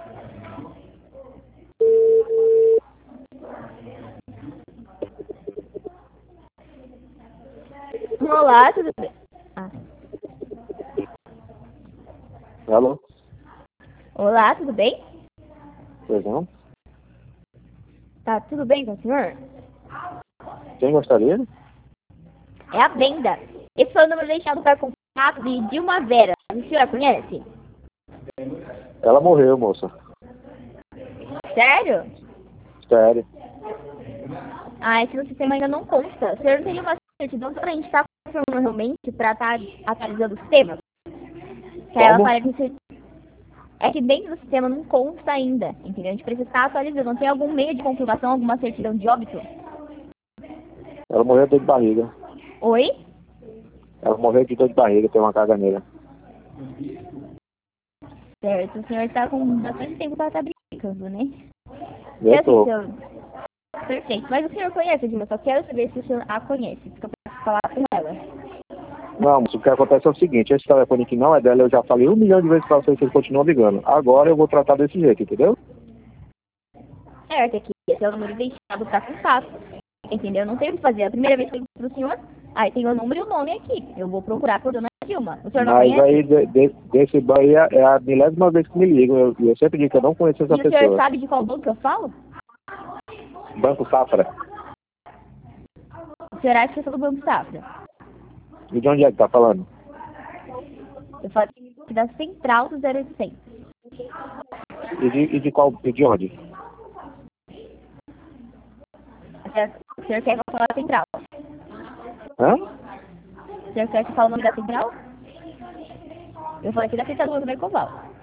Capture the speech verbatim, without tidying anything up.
Olá, tudo bem? Ah. Alô? Olá, tudo bem? Pois não? Tá tudo bem com o senhor? Quem gostaria? É a venda. Esse foi o número deixado para contato de Dilma Vera. A senhora conhece? Ela morreu, moça. Sério? Sério. Ah, esse no sistema ainda não consta. O senhor não teria uma certidão para a gente estar confirmando realmente para estar atualizando o sistema? Que aí ela Como? aparece no cer- É que dentro do sistema não consta ainda, entendeu? A gente precisa estar atualizando. Não tem algum meio de comprovação, alguma certidão de óbito? Ela morreu de dor de barriga. Oi? Ela morreu de dor de barriga, tem uma caganeira. Certo, o senhor está com bastante tempo para estar brincando, né? Eu E assim, tô. senhor... Perfeito. Mas o senhor conhece a Dilma? Só quero saber se o senhor a conhece. Porque eu posso falar com ela. Não, mas o que acontece é o seguinte, esse telefone aqui não é dela, eu já falei um milhão de vezes pra vocês, vocês continuam ligando. Agora eu vou tratar desse jeito, entendeu? Certo, aqui. Esse é o número deixado para contato. Entendeu? Eu não sei o que fazer. É a primeira vez que eu ligo pro senhor. Aí tem o número e o nome aqui. Eu vou procurar por dona Dilma. O senhor não Mas aí, conhece? de, de, desse banco aí é é a milésima vez que me ligam, eu, eu sempre digo que eu não conheço essa E o senhor pessoa. sabe de qual banco eu falo? Banco Safra. O senhor acha que eu sou do Banco Safra? E de onde é que tá falando? Eu falo aqui da Central do zero oitocentos. E de, e de qual, e de onde? O senhor, o senhor quer que eu fale da Central? Hã? O senhor quer que eu fale o nome da Central? Eu falei aqui da Central do Banco Mercoval.